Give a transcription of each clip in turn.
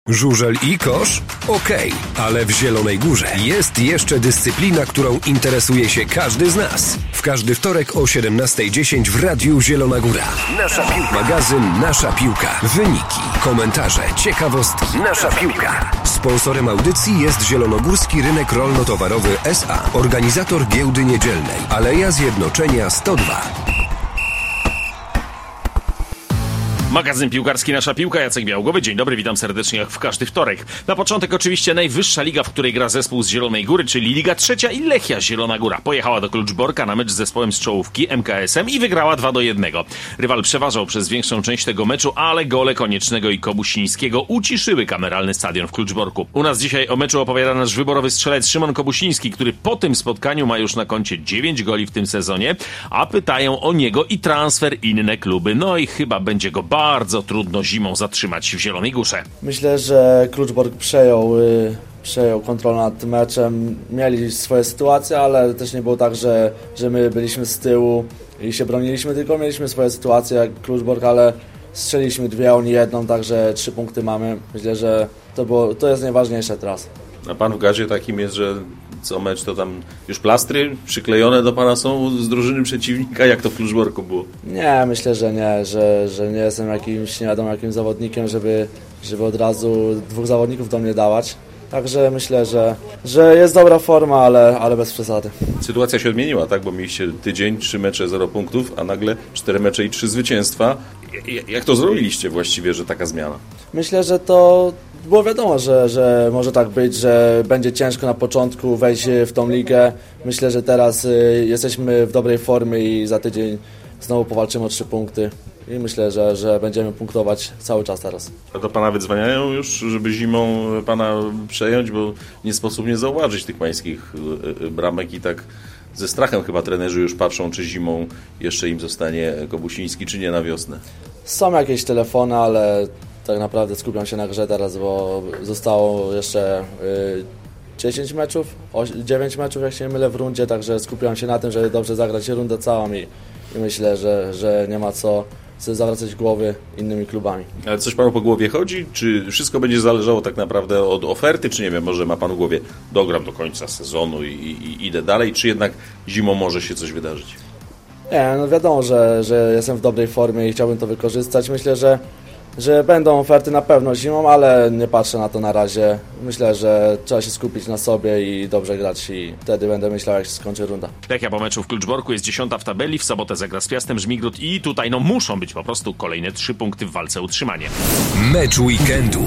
Żużel i kosz? Okej, ale w Zielonej Górze jest jeszcze dyscyplina, którą interesuje się każdy z nas. W każdy wtorek o 17:10 w Radiu Zielona Góra. Nasza piłka. Magazyn Nasza Piłka. Wyniki, komentarze, ciekawostki. Nasza Piłka. Sponsorem audycji jest Zielonogórski Rynek Rolno-Towarowy S.A. Organizator giełdy niedzielnej. Aleja Zjednoczenia 102. Magazyn piłkarski Nasza Piłka, Jacek Białgłowy. Dzień dobry, witam serdecznie jak w każdy wtorek. Na początek oczywiście najwyższa liga, w której gra zespół z Zielonej Góry, czyli Liga Trzecia i Lechia Zielona Góra. Pojechała do Kluczborka na mecz z zespołem z czołówki MKS-em i wygrała 2-1. Rywal przeważał przez większą część tego meczu, ale gole Koniecznego i Kobusińskiego uciszyły kameralny stadion w Kluczborku. U nas dzisiaj o meczu opowiada nasz wyborowy strzelec Szymon Kobusiński, który po tym spotkaniu ma już na koncie 9 goli w tym sezonie, a pytają o niego i transfer inne kluby. No i chyba będzie go bardzo trudno zimą zatrzymać w Zielonej Górze. Myślę, że Kluczbork przejął kontrolę nad tym meczem. Mieli swoje sytuacje, ale też nie było tak, że my byliśmy z tyłu i się broniliśmy, tylko mieliśmy swoje sytuacje jak Kluczbork, ale strzeliliśmy 2, oni 1, także 3 punkty mamy. Myślę, że to jest najważniejsze teraz. A pan w gazie takim jest, że co mecz to tam już plastry przyklejone do pana są z drużyny przeciwnika? Jak to w Kluczborku było? Nie, myślę, że nie, że nie jestem jakimś nie wiadomo jakim zawodnikiem, żeby od razu 2 zawodników do mnie dawać. Także myślę, że jest dobra forma, ale bez przesady. Sytuacja się odmieniła, tak? Bo mieliście tydzień, 3 mecze, 0 punktów, a nagle 4 mecze i 3 zwycięstwa. Jak to zrobiliście właściwie, że taka zmiana? Myślę, że to było wiadomo, że może tak być, że będzie ciężko na początku wejść w tą ligę. Myślę, że teraz jesteśmy w dobrej formie i za tydzień znowu powalczymy o 3 punkty. I myślę, że będziemy punktować cały czas teraz. A do pana wydzwaniają już, żeby zimą pana przejąć, bo nie sposób nie zauważyć tych pańskich bramek i tak ze strachem chyba trenerzy już patrzą, czy zimą jeszcze im zostanie Kobusiński, czy nie na wiosnę. Są jakieś telefony, ale tak naprawdę skupiam się na grze teraz, bo zostało jeszcze 10 meczów, 9 meczów, jak się nie mylę, w rundzie, także skupiam się na tym, żeby dobrze zagrać rundę całą i myślę, że nie ma co zawracać głowy innymi klubami. Ale coś panu po głowie chodzi? Czy wszystko będzie zależało tak naprawdę od oferty? Czy nie wiem, może ma pan w głowie dogram do końca sezonu i idę dalej? Czy jednak zimą może się coś wydarzyć? Nie, no wiadomo, że jestem w dobrej formie i chciałbym to wykorzystać. Myślę, że będą oferty na pewno zimą, ale nie patrzę na to na razie. Myślę, że trzeba się skupić na sobie i dobrze grać i wtedy będę myślał, jak się skończy runda. Lechia po meczu w Kluczborku jest 10. w tabeli, w sobotę zagra z Piastem Żmigród i tutaj muszą być po prostu kolejne 3 punkty w walce o utrzymanie. Mecz weekendu.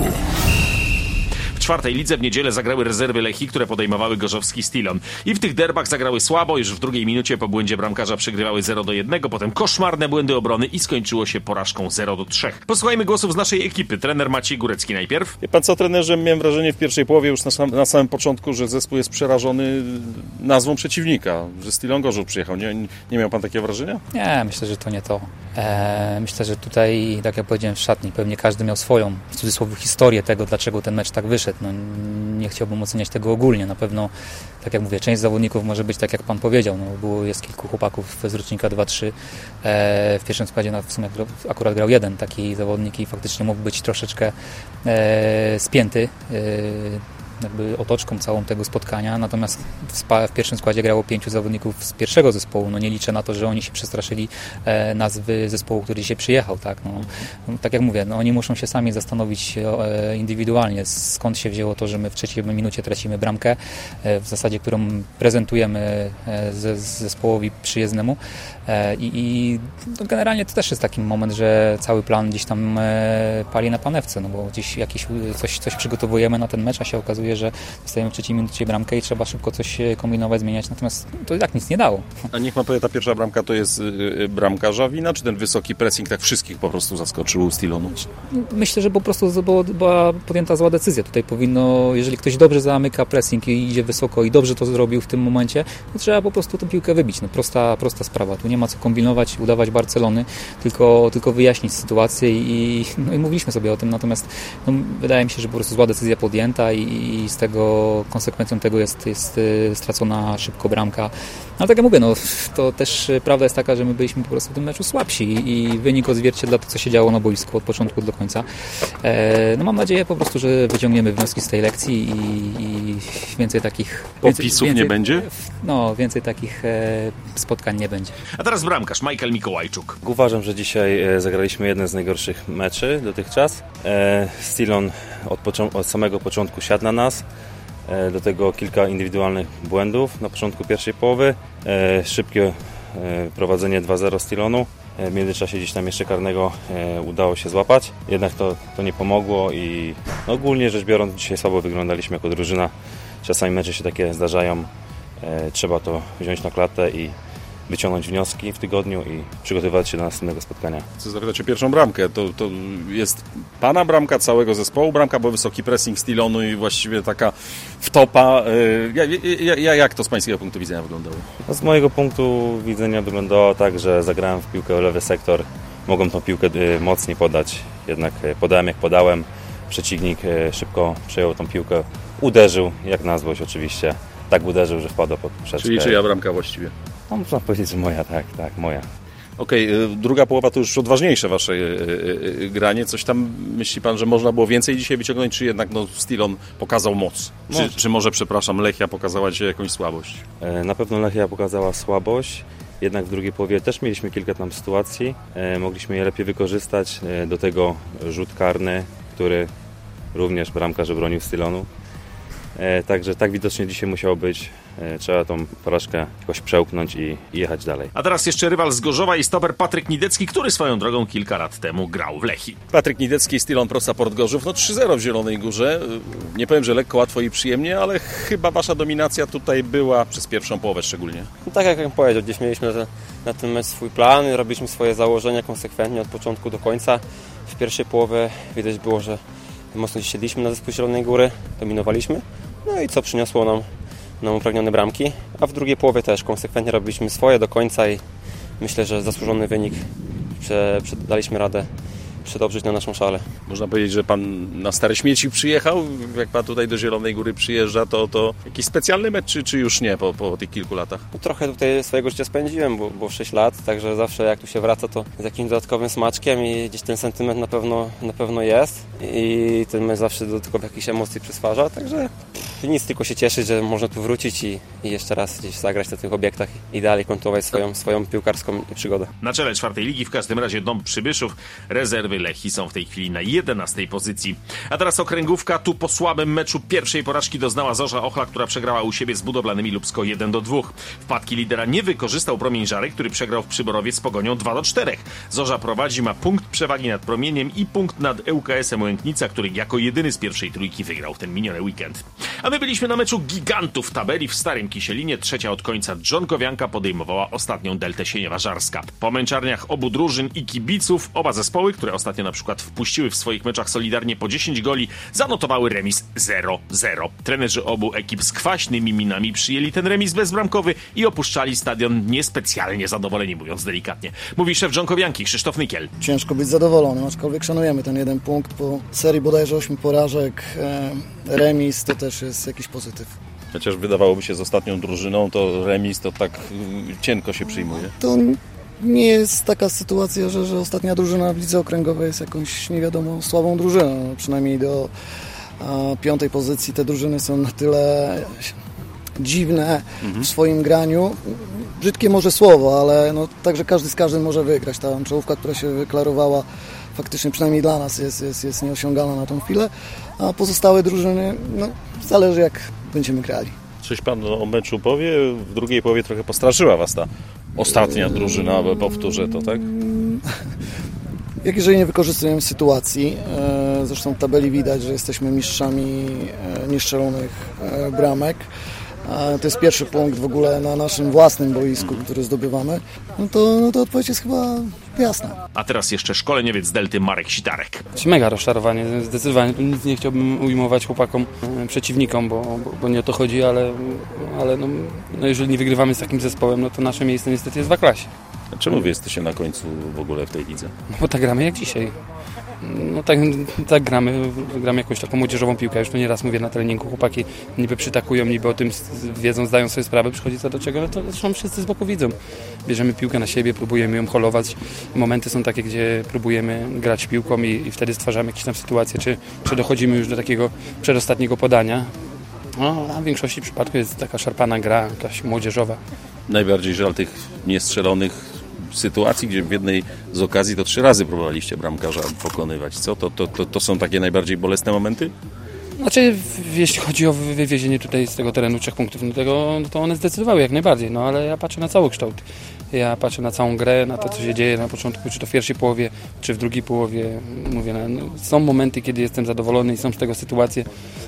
W 4. lidze w niedzielę zagrały rezerwy Lechii, które podejmowały gorzowski Stilon. I w tych derbach zagrały słabo, już w 2. minucie po błędzie bramkarza przegrywały 0-1, potem koszmarne błędy obrony i skończyło się porażką 0-3. Posłuchajmy głosów z naszej ekipy. Trener Maciej Górecki najpierw. Wie pan co, trenerze, miałem wrażenie w pierwszej połowie już na samym początku, że zespół jest przerażony nazwą przeciwnika, że Stilon Gorzów przyjechał. Nie miał pan takiego wrażenia? Nie, myślę, że to nie to. Myślę, że tutaj, tak jak powiedziałem w szatni, pewnie każdy miał swoją, w cudzysłowie, historię tego, dlaczego ten mecz tak wyszedł. No, nie chciałbym oceniać tego ogólnie. Na pewno, tak jak mówię, część zawodników może być tak, jak pan powiedział. No, jest kilku chłopaków z rocznika 2-3. W pierwszym składzie w sumie akurat grał jeden taki zawodnik i faktycznie mógł być troszeczkę spięty jakby otoczką całą tego spotkania, natomiast w pierwszym składzie grało 5 zawodników z pierwszego zespołu. No nie liczę na to, że oni się przestraszyli nazwy zespołu, który dzisiaj przyjechał. Tak, tak jak mówię, oni muszą się sami zastanowić indywidualnie, skąd się wzięło to, że my w 3. minucie tracimy bramkę, w zasadzie, którą prezentujemy zespołowi przyjezdnemu i generalnie to też jest taki moment, że cały plan gdzieś tam pali na panewce, no bo gdzieś coś przygotowujemy na ten mecz, a się okazuje, że dostajemy w 3. minucie bramkę i trzeba szybko coś kombinować, zmieniać, natomiast to i tak nic nie dało. A niech pan powie, ta pierwsza bramka to jest bramkarza wina, czy ten wysoki pressing tak wszystkich po prostu zaskoczył Stilonu? Myślę, że po prostu była podjęta zła decyzja. Tutaj powinno, jeżeli ktoś dobrze zamyka pressing i idzie wysoko i dobrze to zrobił w tym momencie, to trzeba po prostu tę piłkę wybić. No, prosta sprawa. Tu nie ma co kombinować, udawać Barcelony, tylko wyjaśnić sytuację i mówiliśmy sobie o tym, natomiast wydaje mi się, że po prostu zła decyzja podjęta i i z tego konsekwencją tego jest stracona szybko bramka. Ale tak jak mówię, no, to też prawda jest taka, że my byliśmy po prostu w tym meczu słabsi i wynik odzwierciedla to, co się działo na boisku od początku do końca. No mam nadzieję po prostu, że wyciągniemy wnioski z tej lekcji i więcej takich... Popisów nie będzie? No, więcej takich spotkań nie będzie. A teraz bramkarz Michael Mikołajczuk. Uważam, że dzisiaj zagraliśmy jeden z najgorszych meczy dotychczas. Stilon od samego początku siadł na nas. Do tego kilka indywidualnych błędów na początku pierwszej połowy. Szybkie prowadzenie 2-0 Stilonu. W międzyczasie gdzieś tam jeszcze karnego udało się złapać. Jednak to nie pomogło i ogólnie rzecz biorąc dzisiaj słabo wyglądaliśmy jako drużyna. Czasami mecze się takie zdarzają. Trzeba to wziąć na klatę i wyciągnąć wnioski w tygodniu i przygotowywać się do następnego spotkania. Chcę zapytać o pierwszą bramkę. To jest pana bramka, całego zespołu bramka, bo wysoki pressing Stilonu i właściwie taka wtopa. Jak to z pańskiego punktu widzenia wyglądało? No z mojego punktu widzenia wyglądało tak, że zagrałem w piłkę w lewy sektor. Mogłem tą piłkę mocniej podać. Jednak podałem jak podałem. Przeciwnik szybko przejął tą piłkę. Uderzył, jak na złość oczywiście. Tak uderzył, że wpadł pod poprzeczkę. Czyli czyja bramka właściwie? No, można powiedzieć, że moja, tak, moja. Okej, druga połowa to już odważniejsze wasze granie. Coś tam myśli pan, że można było więcej dzisiaj wyciągnąć, czy jednak Stilon pokazał moc? Czy może, przepraszam, Lechia pokazała dzisiaj jakąś słabość? Na pewno Lechia pokazała słabość, jednak w drugiej połowie też mieliśmy kilka tam sytuacji. Mogliśmy je lepiej wykorzystać. Do tego rzut karny, który również bramkarz obronił Stilonu. Także tak widocznie dzisiaj musiało być. Trzeba tą porażkę jakoś przełknąć i jechać dalej. A teraz jeszcze rywal z Gorzowa i stoper Patryk Nidecki, który swoją drogą kilka lat temu grał w Lechii. Patryk Nidecki, Stilon Pro Support Gorzów, 3-0 w Zielonej Górze. Nie powiem, że lekko, łatwo i przyjemnie, ale chyba wasza dominacja tutaj była przez pierwszą połowę szczególnie. No tak jak powiedział, gdzieś mieliśmy na ten mecz swój plan, robiliśmy swoje założenia konsekwentnie od początku do końca. W pierwszej połowie widać było, że mocno dziś siedliśmy na zespół Zielonej Góry, dominowaliśmy. No i co przyniosło nam upragnione bramki, a w drugiej połowie też konsekwentnie robiliśmy swoje do końca i myślę, że zasłużony wynik daliśmy radę przedobrzyć na naszą szalę. Można powiedzieć, że pan na Stare Śmieci przyjechał? Jak pan tutaj do Zielonej Góry przyjeżdża, to jakiś specjalny mecz, czy już nie po tych kilku latach? Trochę tutaj swojego życia spędziłem, bo 6 lat, także zawsze jak tu się wraca, to z jakimś dodatkowym smaczkiem i gdzieś ten sentyment na pewno jest i ten mecz zawsze dodatkowo jakichś emocji przysparza, także nic, tylko się cieszyć, że można tu wrócić i jeszcze raz gdzieś zagrać na tych obiektach i dalej kontynuować swoją piłkarską przygodę. Na czele 4. ligi w każdym razie Dąb Przybyszów, rezerwy Lechii są w tej chwili na 11. pozycji. A teraz okręgówka, tu po słabym meczu pierwszej porażki doznała Zorza Ochla, która przegrała u siebie z Budowlanymi Lubsko 1-2. Wpadki lidera nie wykorzystał Promień Żarek, który przegrał w Przyborowie z Pogonią 2-4. Zorza prowadzi, ma punkt przewagi nad Promieniem i punkt nad ŁKS-em Łęknica, który jako jedyny z pierwszej trójki wygrał w ten miniony weekend. A my byliśmy na meczu gigantów tabeli w Starym Kisielinie. Trzecia od końca Dżonkowianka podejmowała ostatnią deltę Sieniawa-Żarska. Po męczarniach obu drużyn i kibiców oba zespoły, które ostatnio na przykład wpuściły w swoich meczach solidarnie po 10 goli, zanotowały remis 0-0. Trenerzy obu ekip z kwaśnymi minami przyjęli ten remis bezbramkowy i opuszczali stadion niespecjalnie zadowoleni, mówiąc delikatnie. Mówi szef Dżonkowianki Krzysztof Nykiel. Ciężko być zadowolonym, aczkolwiek szanujemy ten jeden punkt po serii bodajże 8 porażek. Remis to też jest jakiś pozytyw. Chociaż wydawałoby się z ostatnią drużyną, to remis to tak cienko się przyjmuje. To nie jest taka sytuacja, że ostatnia drużyna w lidze okręgowej jest jakąś nie wiadomo słabą drużyną. Przynajmniej do 5. pozycji te drużyny są na tyle dziwne w swoim graniu. Brzydkie może słowo, ale także każdy z każdym może wygrać. Ta czołówka, która się wyklarowała, faktycznie przynajmniej dla nas jest nieosiągalna na tą chwilę, a pozostałe drużyny, zależy jak będziemy grali. Coś pan o meczu powie? W drugiej połowie trochę postraszyła was ta ostatnia drużyna, powtórzę to, tak? Jak jeżeli nie wykorzystujemy sytuacji, zresztą w tabeli widać, że jesteśmy mistrzami nieszczelonych bramek, to jest pierwszy punkt w ogóle na naszym własnym boisku, który zdobywamy, to odpowiedź jest chyba jasna. A teraz jeszcze szkoleniowiec Delty Marek Sitarek. Mega rozczarowanie, zdecydowanie. Tu nic nie chciałbym ujmować chłopakom, przeciwnikom, bo nie o to chodzi, ale jeżeli nie wygrywamy z takim zespołem, to nasze miejsce niestety jest w A-klasie. A czemu wy jesteście na końcu w ogóle w tej lidze? Bo tak gramy jak dzisiaj. No tak gramy jakąś taką młodzieżową piłkę. Już to nieraz mówię na treningu, chłopaki niby przytakują, niby o tym wiedzą, zdają sobie sprawę, przychodzi co do czego, no to zresztą wszyscy z boku widzą. Bierzemy piłkę na siebie, próbujemy ją holować. Momenty są takie, gdzie próbujemy grać piłką i wtedy stwarzamy jakieś tam sytuacje, czy dochodzimy już do takiego przedostatniego podania. No, a w większości przypadków jest taka szarpana gra, jakaś młodzieżowa. Najbardziej żal tych niestrzelonych sytuacji, gdzie w jednej z okazji to 3 razy próbowaliście bramkarza pokonywać. Co? To są takie najbardziej bolesne momenty? Znaczy, jeśli chodzi o wywiezienie tutaj z tego terenu 3 punktów, no to one zdecydowały jak najbardziej, no ale ja patrzę na cały kształt. Ja patrzę na całą grę, na to, co się dzieje na początku, czy to w pierwszej połowie, czy w drugiej połowie. Mówię, są momenty, kiedy jestem zadowolony i są z tego sytuacje.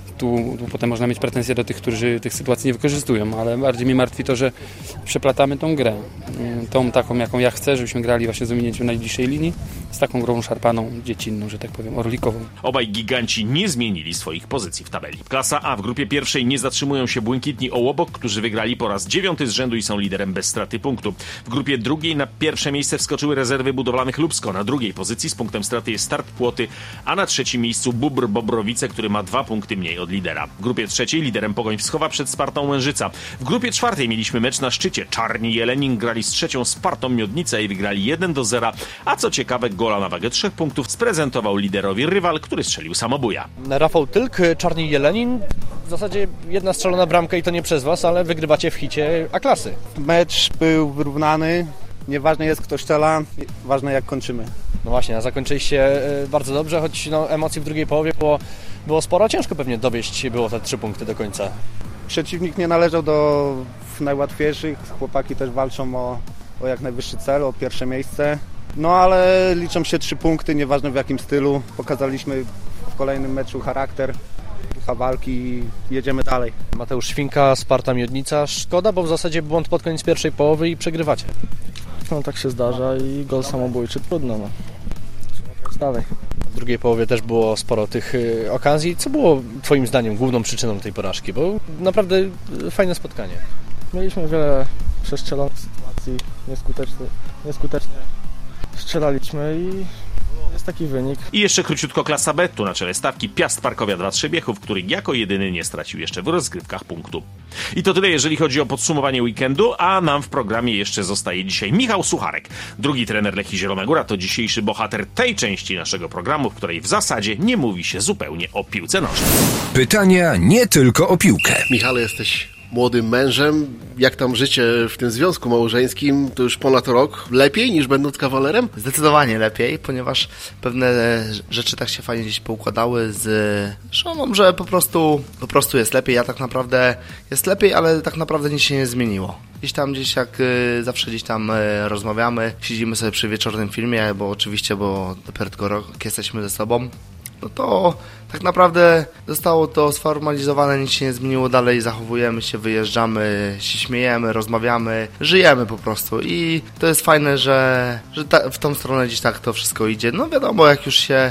Tu potem można mieć pretensje do tych, którzy tych sytuacji nie wykorzystują, ale bardziej mnie martwi to, że przeplatamy tą grę. Tą taką, jaką ja chcę, żebyśmy grali właśnie z ominięciem najbliższej linii, z taką grą szarpaną, dziecinną, że tak powiem, orlikową. Obaj giganci nie zmienili swoich pozycji w tabeli. Klasa A w grupie pierwszej nie zatrzymują się błękitni Ołobok, którzy wygrali po raz 9 z rzędu i są liderem bez straty punktu. W grupie drugiej na pierwsze miejsce wskoczyły rezerwy budowlanych Lubsko. Na drugiej pozycji z punktem straty jest Start Płoty, a na trzecim miejscu Bóbr Bobrowice, który ma 2 punkty mniej od lidera. W grupie trzeciej liderem Pogoń Wschowa przed Spartą Łężyca. W grupie czwartej mieliśmy mecz na szczycie. Czarni Jelenin grali z trzecią Spartą Miodnica i wygrali 1-0, a co ciekawe gola na wagę 3 punktów sprezentował liderowi rywal, który strzelił samobuja. Rafał Tylk, Czarni Jelenin. W zasadzie jedna strzelona bramka i to nie przez was, ale wygrywacie w hicie A-klasy. Mecz był wyrównany. Nieważne jest kto strzela, ważne jak kończymy. No właśnie, a zakończyliście bardzo dobrze, choć emocji w drugiej połowie było sporo. Ciężko pewnie dowieść było te 3 punkty do końca. Przeciwnik nie należał do najłatwiejszych. Chłopaki też walczą o jak najwyższy cel, o pierwsze miejsce. No ale liczą się 3 punkty, nieważne w jakim stylu. Pokazaliśmy w kolejnym meczu charakter, ducha walki i jedziemy dalej. Mateusz Świnka, Sparta Miodnica. Szkoda, bo w zasadzie błąd pod koniec pierwszej połowy i przegrywacie. No tak się zdarza i gol samobójczy trudno. No. Dalej. W drugiej połowie też było sporo tych okazji. Co było twoim zdaniem główną przyczyną tej porażki? Bo naprawdę fajne spotkanie. Mieliśmy wiele przestrzelonych sytuacji, nieskutecznie strzelaliśmy i jest taki wynik. I jeszcze króciutko klasa B, tu na czele stawki Piast Parkowia 2 Trzebiechów, który jako jedyny nie stracił jeszcze w rozgrywkach punktu. I to tyle, jeżeli chodzi o podsumowanie weekendu, a nam w programie jeszcze zostaje dzisiaj Michał Sucharek. Drugi trener Lechii Zielona Góra to dzisiejszy bohater tej części naszego programu, w której w zasadzie nie mówi się zupełnie o piłce nożnej. Pytania nie tylko o piłkę. Michale, jesteś młodym mężem. Jak tam życie w tym związku małżeńskim? To już ponad rok. Lepiej niż będąc kawalerem? Zdecydowanie lepiej, ponieważ pewne rzeczy tak się fajnie gdzieś poukładały z żoną, że po prostu jest lepiej. Ja tak naprawdę jest lepiej, ale tak naprawdę nic się nie zmieniło. Gdzieś jak zawsze rozmawiamy, siedzimy sobie przy wieczornym filmie, bo dopiero tylko rok jesteśmy ze sobą. No to tak naprawdę zostało to sformalizowane, nic się nie zmieniło, dalej zachowujemy się, wyjeżdżamy, się śmiejemy, rozmawiamy, żyjemy po prostu i to jest fajne, że w tą stronę gdzieś tak to wszystko idzie. No wiadomo, jak już się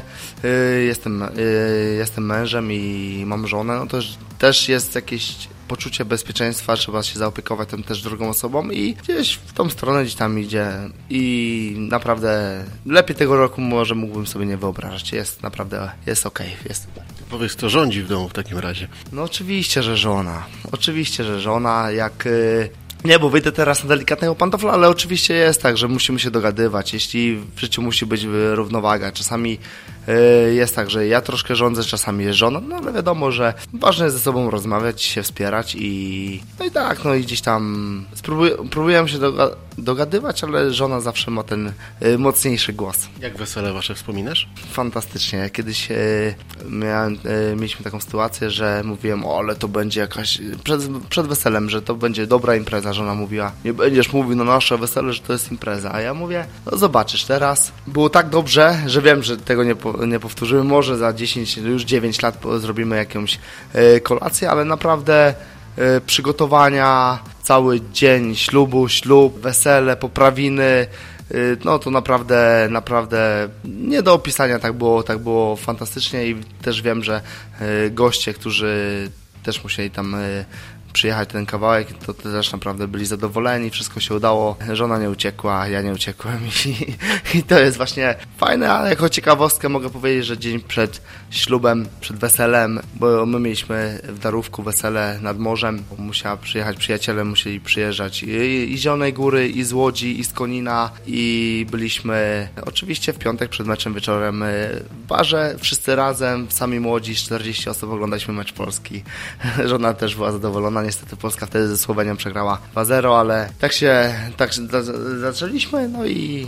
jestem mężem i mam żonę, no to też jest jakieś poczucie bezpieczeństwa, trzeba się zaopiekować tym też drugą osobą i gdzieś w tą stronę gdzieś tam idzie i naprawdę lepiej tego roku może mógłbym sobie nie wyobrażać. Jest okej, jest super. Powiedz, kto rządzi w domu w takim razie? No oczywiście, że żona, jak... Nie, bo wyjdę teraz na delikatnego pantofla, ale oczywiście jest tak, że musimy się dogadywać. Jeśli w życiu musi być równowaga, czasami jest tak, że ja troszkę rządzę, czasami jest żona, no ale wiadomo, że ważne jest ze sobą rozmawiać, się wspierać i gdzieś tam próbujemy się dogadywać, ale żona zawsze ma ten mocniejszy głos. Jak wesele wasze wspominasz? Fantastycznie. Kiedyś mieliśmy taką sytuację, że mówiłem, ale to będzie jakaś, przed weselem, że to będzie dobra impreza. Żona mówiła, nie będziesz mówił na nasze wesele, że to jest impreza. A ja mówię, no zobaczysz teraz. Było tak dobrze, że wiem, że tego nie powtórzymy. Może za 10, już 9 lat zrobimy jakąś kolację, ale naprawdę przygotowania, cały dzień ślub, wesele, poprawiny, no to naprawdę nie do opisania, tak było fantastycznie i też wiem, że goście, którzy też musieli tam przyjechać ten kawałek, to też naprawdę byli zadowoleni, wszystko się udało, żona nie uciekła, ja nie uciekłem i to jest właśnie fajne, ale jako ciekawostkę mogę powiedzieć, że dzień przed ślubem, przed weselem, bo my mieliśmy w Darówku wesele nad morzem, musiała przyjechać, przyjaciele musieli przyjeżdżać i z Zielonej Góry, i z Łodzi, i z Konina i byliśmy oczywiście w piątek przed meczem wieczorem w barze, wszyscy razem, sami młodzi, 40 osób oglądaliśmy mecz Polski. Żona też była zadowolona, niestety Polska wtedy ze Słowenią przegrała 2-0, ale tak zaczęliśmy, no i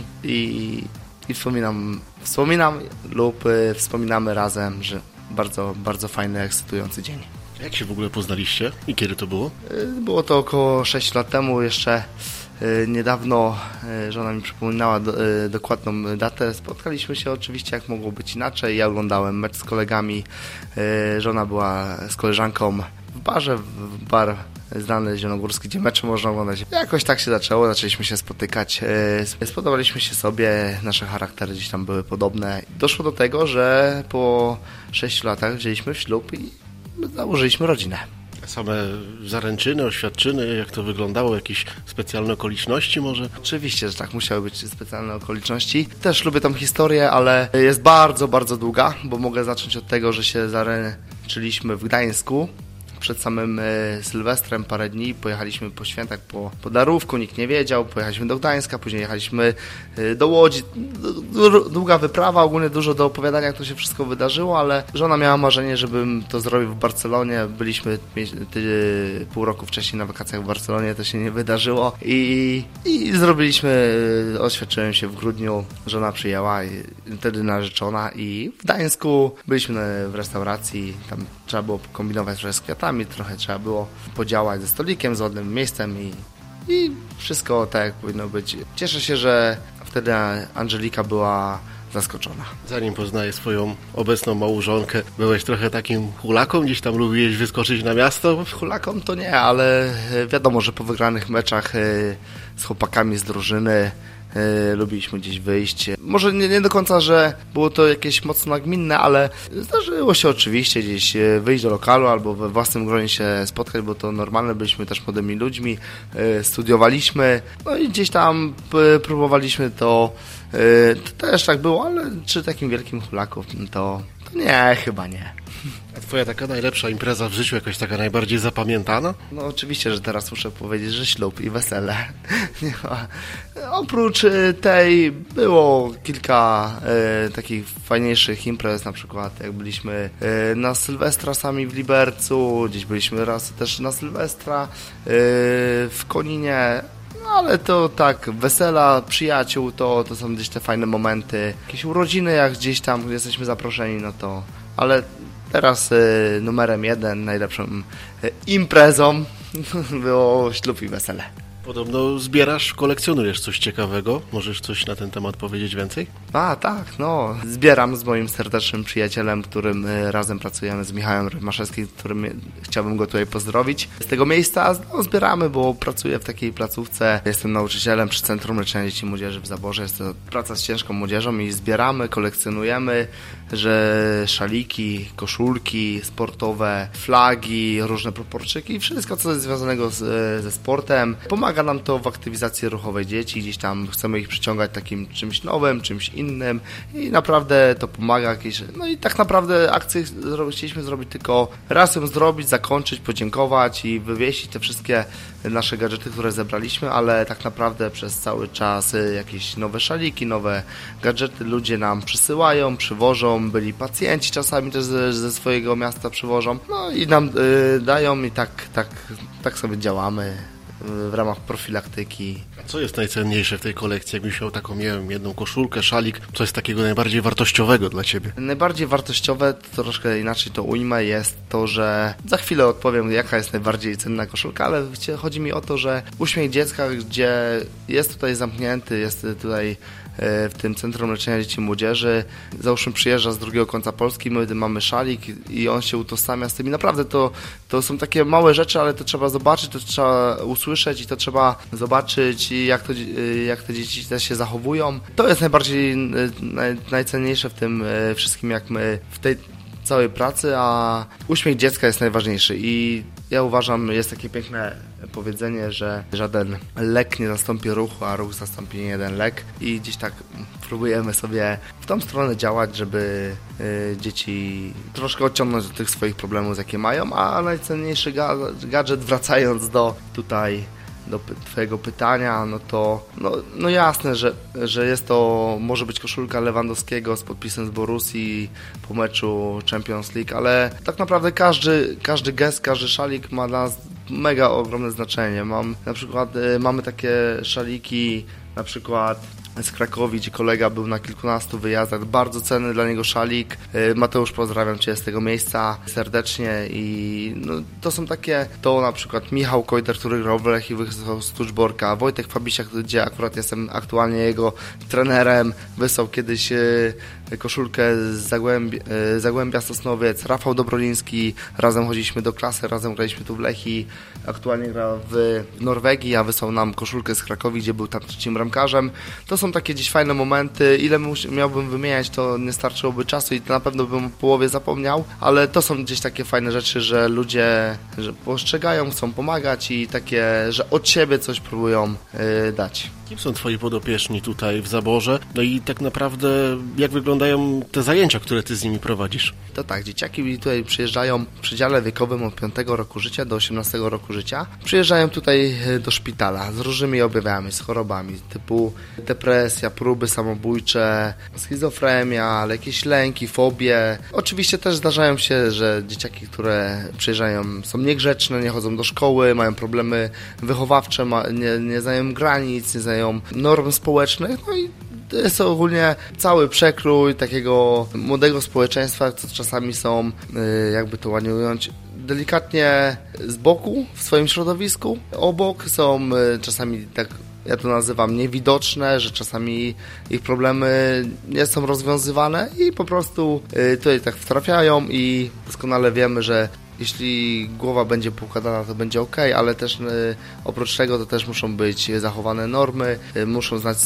wspominamy razem, że bardzo, bardzo fajny, ekscytujący dzień. Jak się w ogóle poznaliście i kiedy to było? Było to około 6 lat temu, jeszcze niedawno żona mi przypominała dokładną datę. Spotkaliśmy się oczywiście, jak mogło być inaczej. Ja oglądałem mecz z kolegami, żona była z koleżanką w barze, bar znany zielonogórski, gdzie mecze można oglądać. Jakoś tak się zaczęło, zaczęliśmy się spotykać, spodobaliśmy się sobie, nasze charaktery gdzieś tam były podobne. Doszło do tego, że po 6 latach wzięliśmy ślub i założyliśmy rodzinę. Same zaręczyny, oświadczyny, jak to wyglądało? Jakieś specjalne okoliczności może? Oczywiście, że tak, musiały być specjalne okoliczności. Też lubię tą historię, ale jest bardzo, bardzo długa, bo mogę zacząć od tego, że się zaręczyliśmy w Gdańsku. Przed samym Sylwestrem parę dni pojechaliśmy po świętach po Darówku, nikt nie wiedział, pojechaliśmy do Gdańska, później jechaliśmy do Łodzi. Długa wyprawa, ogólnie dużo do opowiadania, jak to się wszystko wydarzyło, ale żona miała marzenie, żebym to zrobił w Barcelonie. Byliśmy pół roku wcześniej na wakacjach w Barcelonie, to się nie wydarzyło i zrobiliśmy, oświadczyłem się w grudniu, żona przyjęła, wtedy narzeczona i w Gdańsku byliśmy w restauracji, tam trzeba było kombinować trochę z kwiatami, trochę trzeba było podziałać ze stolikiem, z ładnym miejscem i wszystko tak jak powinno być. Cieszę się, że wtedy Angelika była zaskoczona. Zanim poznaję swoją obecną małżonkę, byłeś trochę takim hulaką? Gdzieś tam lubiłeś wyskoczyć na miasto? Hulaką to nie, ale wiadomo, że po wygranych meczach z chłopakami z drużyny lubiliśmy gdzieś wyjść. Może nie do końca, że było to jakieś mocno nagminne, ale zdarzyło się oczywiście gdzieś wyjść do lokalu albo we własnym gronie się spotkać, bo to normalne, byliśmy też młodymi ludźmi, studiowaliśmy, no i gdzieś tam próbowaliśmy to też tak było, ale czy takim wielkim hulaków, to nie, chyba nie. A twoja taka najlepsza impreza w życiu, jakaś taka najbardziej zapamiętana? No oczywiście, że teraz muszę powiedzieć, że ślub i wesele. Oprócz tej było kilka takich fajniejszych imprez, na przykład jak byliśmy na Sylwestra sami w Libercu, gdzieś byliśmy raz też na Sylwestra w Koninie. No ale to tak, wesela, przyjaciół, to są gdzieś te fajne momenty. Jakieś urodziny, jak gdzieś tam jesteśmy zaproszeni, no to... Ale teraz numerem 1, najlepszą imprezą było ślub i wesele. Podobno zbierasz, kolekcjonujesz coś ciekawego. Możesz coś na ten temat powiedzieć więcej? Tak, no. Zbieram z moim serdecznym przyjacielem, którym razem pracujemy, z Michałem Rymaszewskim, którym chciałbym go tutaj pozdrowić. Z tego miejsca zbieramy, bo pracuję w takiej placówce. Jestem nauczycielem przy Centrum Leczenia Dzieci i Młodzieży w Zaborze. Jest to praca z ciężką młodzieżą i zbieramy, kolekcjonujemy, że szaliki, koszulki sportowe, flagi, różne proporczyki, wszystko, co jest związanego ze sportem. Pomaga nam to w aktywizacji ruchowej dzieci, gdzieś tam chcemy ich przyciągać takim czymś nowym, czymś innym i naprawdę to pomaga jakieś. No i tak naprawdę akcję chcieliśmy zrobić tylko raz ją zrobić, zakończyć, podziękować i wywiesić te wszystkie nasze gadżety, które zebraliśmy, ale tak naprawdę przez cały czas jakieś nowe szaliki, nowe gadżety ludzie nam przysyłają, przywożą, byli pacjenci czasami też ze swojego miasta przywożą, no i nam dają i tak sobie działamy w ramach profilaktyki. A co jest najcenniejsze w tej kolekcji? Jakbyś miał taką, nie wiem, jedną koszulkę, szalik, co jest takiego najbardziej wartościowego dla Ciebie? Najbardziej wartościowe, to troszkę inaczej to ujmę, jest to, że za chwilę odpowiem, jaka jest najbardziej cenna koszulka, ale chodzi mi o to, że uśmiech dziecka, gdzie jest tutaj zamknięty, jest tutaj w tym Centrum Leczenia Dzieci i Młodzieży. Załóżmy przyjeżdża z drugiego końca Polski, my mamy szalik i on się utożsamia z tym i naprawdę to są takie małe rzeczy, ale to trzeba zobaczyć, to trzeba usłyszeć i to trzeba zobaczyć, jak te dzieci też się zachowują. To jest najbardziej najcenniejsze w tym wszystkim, jak my w tej całej pracy, a uśmiech dziecka jest najważniejszy i ja uważam, jest takie piękne powiedzenie, że żaden lek nie zastąpi ruchu, a ruch zastąpi jeden lek i gdzieś tak próbujemy sobie w tą stronę działać, żeby dzieci troszkę odciągnąć do tych swoich problemów, jakie mają, a najcenniejszy gadżet, wracając do twojego pytania, no to no jasne, że jest to, może być koszulka Lewandowskiego z podpisem z Borussii po meczu Champions League, ale tak naprawdę każdy gest, każdy szalik ma dla nas mega ogromne znaczenie. Mamy takie szaliki, na przykład z Krakowi, gdzie kolega był na kilkunastu wyjazdach, bardzo cenny dla niego szalik. Mateusz, pozdrawiam Cię z tego miejsca serdecznie i no, to są takie, to na przykład Michał Kojder, który grał w Lechii, wysłał z Tuczborka, Wojtek Fabisiak, gdzie akurat jestem aktualnie jego trenerem, wysłał kiedyś koszulkę z Zagłębia Sosnowiec, Rafał Dobroliński, razem chodziliśmy do klasy, razem graliśmy tu w Lechii, aktualnie gra w Norwegii, a wysłał nam koszulkę z Krakowi, gdzie był tam trzecim bramkarzem. To są takie gdzieś fajne momenty, ile miałbym wymieniać, to nie starczyłoby czasu i to na pewno bym o połowie zapomniał, ale to są gdzieś takie fajne rzeczy, że ludzie postrzegają, chcą pomagać i takie, że od siebie coś próbują dać. Kim są Twoi podopieczni tutaj w Zaborze? No i tak naprawdę jak wyglądają te zajęcia, które Ty z nimi prowadzisz? To tak, dzieciaki tutaj przyjeżdżają w przedziale wiekowym od 5 roku życia do 18 roku życia. Przyjeżdżają tutaj do szpitala z różnymi objawami, z chorobami typu depresja, próby samobójcze, schizofrenia, jakieś lęki, fobie. Oczywiście też zdarzają się, że dzieciaki, które przyjeżdżają, są niegrzeczne, nie chodzą do szkoły, mają problemy wychowawcze, nie znają granic, nie znają norm społecznych, no i to jest ogólnie cały przekrój takiego młodego społeczeństwa, co czasami są, jakby to ładnie ująć, delikatnie z boku w swoim środowisku. Obok są czasami, tak ja to nazywam, niewidoczne, że czasami ich problemy nie są rozwiązywane i po prostu tutaj tak wtrafiają i doskonale wiemy, że jeśli głowa będzie poukładana, to będzie ok, ale też oprócz tego to też muszą być zachowane normy, muszą znać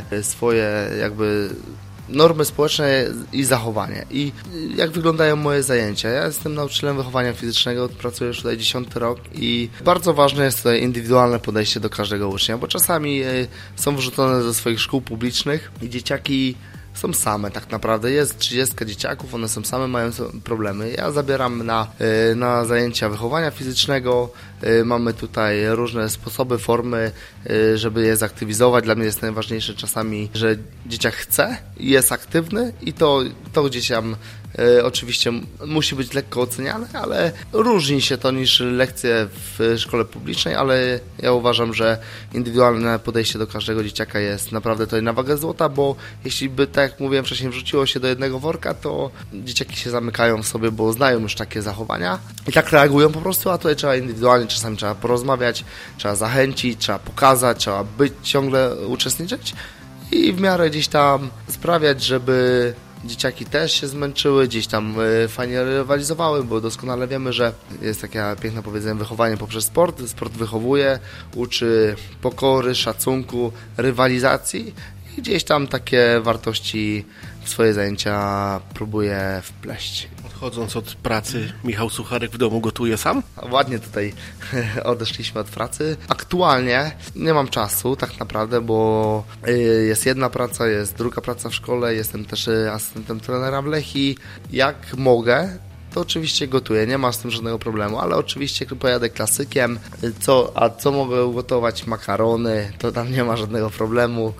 swoje jakby normy społeczne i zachowanie. I jak wyglądają moje zajęcia? Ja jestem nauczycielem wychowania fizycznego, pracuję już tutaj 10 rok i bardzo ważne jest tutaj indywidualne podejście do każdego ucznia, bo czasami są wyrzucone ze swoich szkół publicznych i dzieciaki są same tak naprawdę. Jest 30 dzieciaków, one są same, mają problemy. Ja zabieram na zajęcia wychowania fizycznego. Mamy tutaj różne sposoby, formy, żeby je zaktywizować. Dla mnie jest najważniejsze czasami, że dzieciak chce i jest aktywny i to gdzieś tam oczywiście musi być lekko oceniane, ale różni się to niż lekcje w szkole publicznej, ale ja uważam, że indywidualne podejście do każdego dzieciaka jest naprawdę tutaj na wagę złota, bo jeśli by, tak jak mówiłem wcześniej, wrzuciło się do jednego worka, to dzieciaki się zamykają w sobie, bo znają już takie zachowania i tak reagują po prostu, a tutaj trzeba indywidualnie, czasami trzeba porozmawiać, trzeba zachęcić, trzeba pokazać, trzeba ciągle uczestniczyć i w miarę gdzieś tam sprawiać, żeby dzieciaki też się zmęczyły, gdzieś tam fajnie rywalizowały, bo doskonale wiemy, że jest takie piękne powiedzenie, wychowanie poprzez sport. Sport wychowuje, uczy pokory, szacunku, rywalizacji i gdzieś tam takie wartości w swoje zajęcia próbuje wpleść. Odchodząc od pracy, Michał Sucharek w domu gotuje sam? Ładnie tutaj odeszliśmy od pracy. Aktualnie nie mam czasu tak naprawdę, bo jest jedna praca, jest druga praca w szkole, jestem też asystentem trenera w Lechii. Jak mogę, to oczywiście gotuję, nie ma z tym żadnego problemu, ale oczywiście pojadę klasykiem, co mogę ugotować? Makarony, to tam nie ma żadnego problemu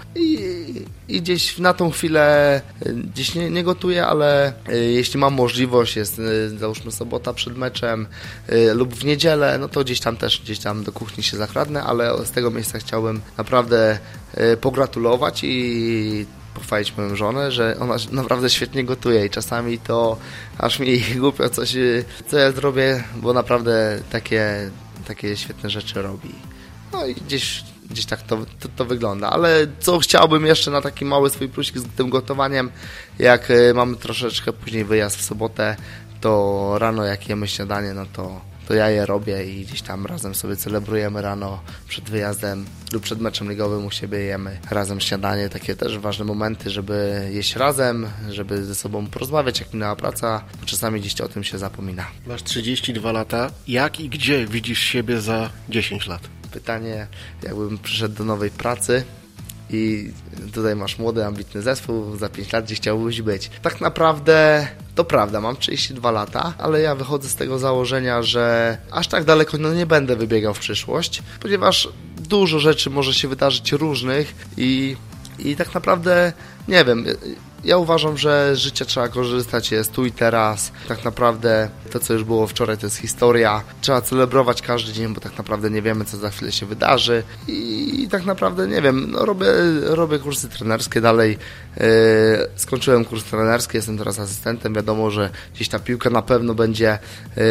i gdzieś na tą chwilę gdzieś nie gotuję, ale jeśli mam możliwość, jest załóżmy sobota przed meczem lub w niedzielę, no to gdzieś tam do kuchni się zakradnę, ale z tego miejsca chciałbym naprawdę pogratulować i pochwalić moją żonę, że ona naprawdę świetnie gotuje i czasami to aż mi głupio coś, co ja zrobię, bo naprawdę takie świetne rzeczy robi. No i gdzieś tak to wygląda, ale co chciałbym jeszcze na taki mały swój plusik z tym gotowaniem, jak mamy troszeczkę później wyjazd w sobotę, to rano jak jemy śniadanie, no to to ja je robię i gdzieś tam razem sobie celebrujemy rano przed wyjazdem lub przed meczem ligowym u siebie, jemy razem śniadanie. Takie też ważne momenty, żeby jeść razem, żeby ze sobą porozmawiać, jak minęła praca, bo czasami gdzieś o tym się zapomina. Masz 32 lata. Jak i gdzie widzisz siebie za 10 lat? Pytanie, jakbym przyszedł do nowej pracy i tutaj masz młody, ambitny zespół, za 5 lat gdzie chciałbyś być. Tak naprawdę to prawda, mam 32 lata, ale ja wychodzę z tego założenia, że aż tak daleko nie będę wybiegał w przyszłość, ponieważ dużo rzeczy może się wydarzyć różnych i tak naprawdę nie wiem. Ja uważam, że z życia trzeba korzystać, jest tu i teraz. Tak naprawdę to, co już było wczoraj, to jest historia. Trzeba celebrować każdy dzień, bo tak naprawdę nie wiemy, co za chwilę się wydarzy. I tak naprawdę, nie wiem, no robię kursy trenerskie dalej. Skończyłem kurs trenerski, jestem teraz asystentem. Wiadomo, że gdzieś ta piłka na pewno będzie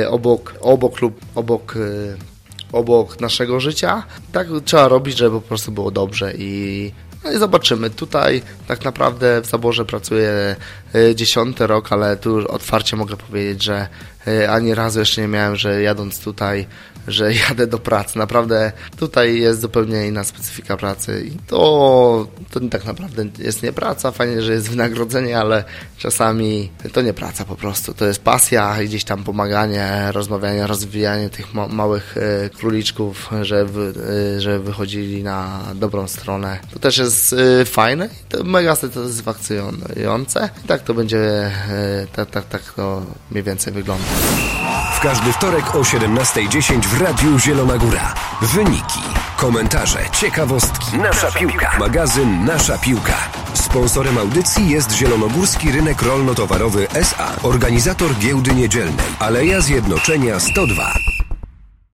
obok naszego życia. Tak trzeba robić, żeby po prostu było dobrze i zobaczymy. Tutaj tak naprawdę w Zaborze pracuję 10. rok, ale tu już otwarcie mogę powiedzieć, że ani razu jeszcze nie miałem, że jadąc tutaj, że jadę do pracy. Naprawdę tutaj jest zupełnie inna specyfika pracy i to tak naprawdę jest nie praca. Fajnie, że jest wynagrodzenie, ale czasami to nie praca po prostu. To jest pasja i gdzieś tam pomaganie, rozmawianie, rozwijanie tych małych króliczków, żeby wychodzili na dobrą stronę. To też jest fajne i to mega satysfakcjonujące. I tak to będzie, tak to mniej więcej wygląda. W każdy wtorek o 17:10 w Radiu Zielona Góra. Wyniki, komentarze, ciekawostki. Nasza piłka. Magazyn Nasza Piłka. Sponsorem audycji jest Zielonogórski Rynek Rolno-Towarowy S.A. Organizator giełdy niedzielnej. Aleja Zjednoczenia 102.